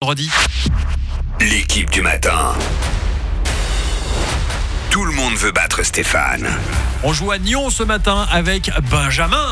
vendredi. L'équipe du matin. Tout le monde veut battre Stéphane. On joue à Nyon ce matin avec Benjamin.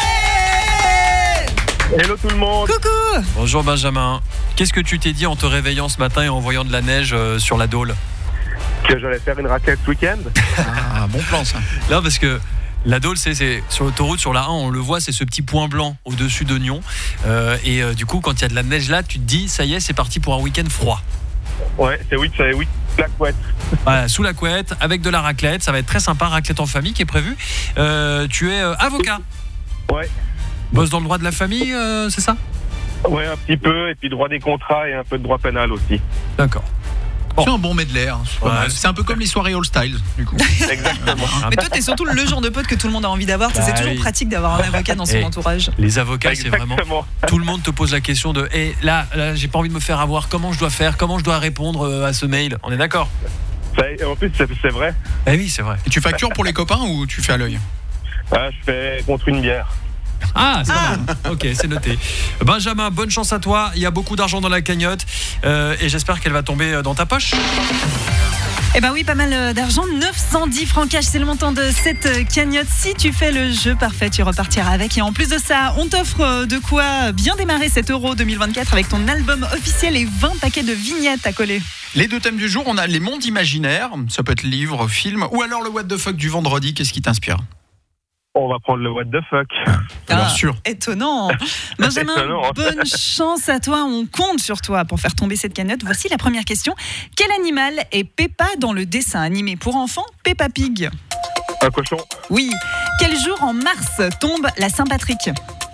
Hello tout le monde. Coucou. Bonjour Benjamin. Qu'est-ce que tu t'es dit en te réveillant ce matin et en voyant de la neige sur la Dôle? Que j'allais faire une raclette ce week-end. Ah, bon plan ça. Là, parce que la Dôle, c'est sur l'autoroute, sur la 1, on le voit, c'est ce petit point blanc au-dessus de Nyon. Du coup, quand il y a de la neige là, tu te dis, ça y est, c'est parti pour un week-end froid. Ouais, c'est la couette. Voilà, sous la couette, avec de la raclette, ça va être très sympa, raclette en famille qui est prévue. Tu es avocat. Ouais. Bosse dans le droit de la famille, c'est ça? Ouais, un petit peu, et puis droit des contrats et un peu de droit pénal aussi. D'accord. Bon. C'est un bon medley. C'est, pas mal. C'est un peu comme les soirées All Styles, du coup. Exactement. Mais toi, t'es surtout le genre de pote que tout le monde a envie d'avoir. C'est toujours pratique d'avoir un avocat dans son entourage. Les avocats, c'est vraiment... Tout le monde te pose la question de là, j'ai pas envie de me faire avoir, comment je dois faire, comment je dois répondre à ce mail. On est d'accord? En plus, c'est vrai. Eh oui, c'est vrai. Et tu factures pour les copains ou tu fais à l'œil? Je fais contre une bière. Ah, c'est pas mal. Ok, c'est noté. Benjamin, bonne chance à toi. Il y a beaucoup d'argent dans la cagnotte et j'espère qu'elle va tomber dans ta poche. Eh ben oui, pas mal d'argent. 910 francs cash, c'est le montant de cette cagnotte. Si tu fais le jeu parfait, tu repartiras avec. Et en plus de ça, on t'offre de quoi bien démarrer cet Euro 2024 avec ton album officiel et 20 paquets de vignettes à coller. Les deux thèmes du jour, on a les mondes imaginaires. Ça peut être livre, film ou alors le what the fuck du vendredi. Qu'est-ce qui t'inspire? On va prendre le what the fuck. Bien sûr. Étonnant. Benjamin, Étonnant. bonne chance à toi. On compte sur toi pour faire tomber cette cagnotte. Voici la première question. Quel animal est Peppa dans le dessin animé pour enfants Peppa Pig? Un cochon. Oui. Quel jour en mars tombe la Saint-Patrick?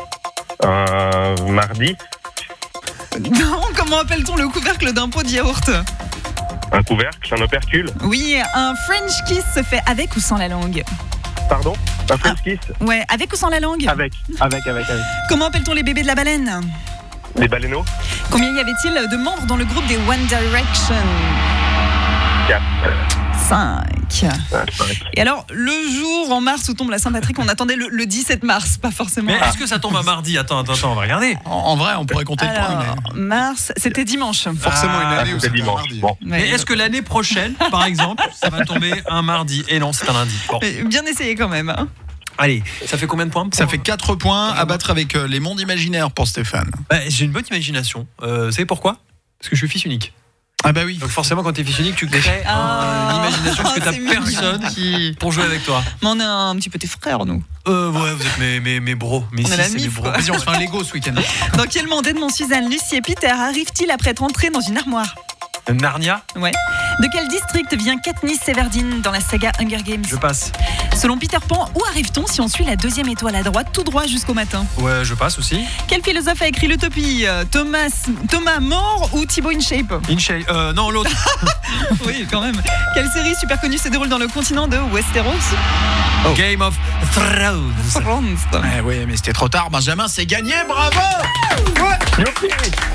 Mardi. Non, comment appelle-t-on le couvercle d'un pot de yaourt? Un couvercle, un opercule. Oui, un French kiss se fait avec ou sans la langue? Pardon? Un French kiss? Ouais, avec ou sans la langue? Avec. Comment appelle-t-on les bébés de la baleine? Des baleineaux. Combien y avait-il de membres dans le groupe des One Direction? 4. 5. 5. Et alors, le jour en mars où tombe la Saint-Patrick, on attendait le 17 mars, pas forcément. Mais est-ce que ça tombe un mardi? Attends, on va regarder. En vrai, on pourrait compter le point. Alors, mars, c'était dimanche. Forcément une année où c'est c'est dimanche. mardi. Bon. Mais est-ce que l'année prochaine, par exemple, ça va tomber un mardi? Et non, c'est un lundi. Bon. Mais bien essayé quand même. Hein. Allez, ça fait combien de points? Ça fait 4 points à battre avec les mondes imaginaires pour Stéphane. J'ai une bonne imagination. Vous savez pourquoi? Parce que je suis fils unique. Ah bah oui. Donc forcément, quand t'es fils unique, tu crées une imagination parce que t'as c'est mignon. personne pour jouer avec toi. Mais on est un petit peu tes frères, nous. Ouais, vous êtes mes bros. On est la c'est mif, mes bros. quoi. Vas-y, on se fait un Lego ce week-end. Dans quel monde Edmond, Suzanne, Lucie et Peter arrivent-ils après être entrés dans une armoire? Narnia? Ouais. De quel district vient Katniss Everdeen dans la saga Hunger Games? Je passe. Selon Peter Pan, où arrive-t-on si on suit la deuxième étoile à droite, tout droit jusqu'au matin? Ouais, je passe aussi. Quel philosophe a écrit l'Utopie? Thomas More ou Thibaut InShape? InShape. Non, l'autre. Oui, quand même. Quelle série super connue se déroule dans le continent de Westeros? Game of Thrones. Ouais, mais c'était trop tard. Benjamin, c'est gagné, bravo. Youpi.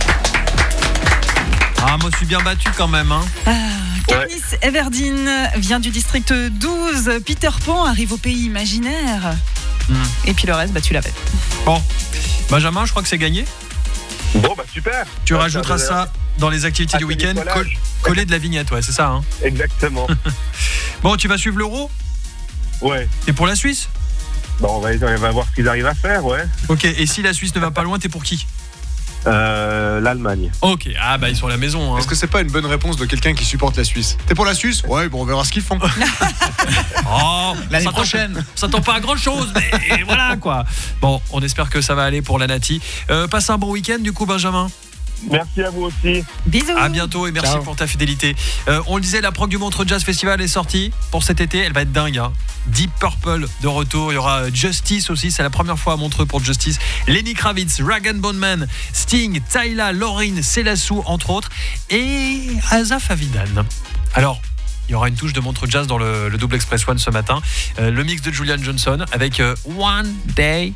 Ah, moi, je suis bien battu quand même. Hein. Katniss Everdeen vient du district 12. Peter Pan arrive au pays imaginaire. Et puis le reste, tu l'avais. Bon, Benjamin, je crois que c'est gagné. Bon, super. Tu rajouteras ça dans les activités du week-end. Coller de la vignette, ouais, c'est ça. Hein. Exactement. Bon, tu vas suivre l'Euro? Ouais. Et pour la Suisse? Bon, on va voir ce qu'ils arrivent à faire, ouais. Ok, et si la Suisse ne va pas loin, t'es pour qui? L'Allemagne. Ok, ils sont à la maison. Hein. Est-ce que c'est pas une bonne réponse de quelqu'un qui supporte la Suisse? T'es pour la Suisse? Ouais, bon, on verra ce qu'ils font. L'année prochaine. Ça tend pas à grand chose, mais voilà quoi. Bon, on espère que ça va aller pour la Nati. Passe un bon week-end du coup, Benjamin. Merci à vous aussi. Bisous. À bientôt et merci pour ta fidélité. On le disait, la prog du Montreux Jazz Festival est sortie pour cet été. Elle va être dingue. Hein. Deep Purple de retour. Il y aura Justice aussi. C'est la première fois à Montreux pour Justice. Lenny Kravitz, Rag & Bone Man, Sting, Tyla, Lauryn, Selassou entre autres. Et Asaf Avidan. Alors, il y aura une touche de Montreux Jazz dans le Double Express One ce matin. Le mix de Julian Johnson avec One Day.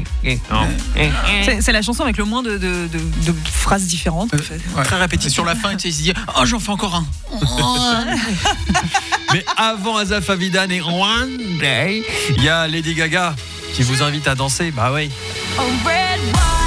C'est la chanson avec le moins de phrases différentes. En fait. Ouais. Très Et répétitive. sur la fin, il se dit j'en fais encore un. Mais avant Asaf Avidan et One Day, il y a Lady Gaga qui vous invite à danser. Bah oui. Oh, red wine.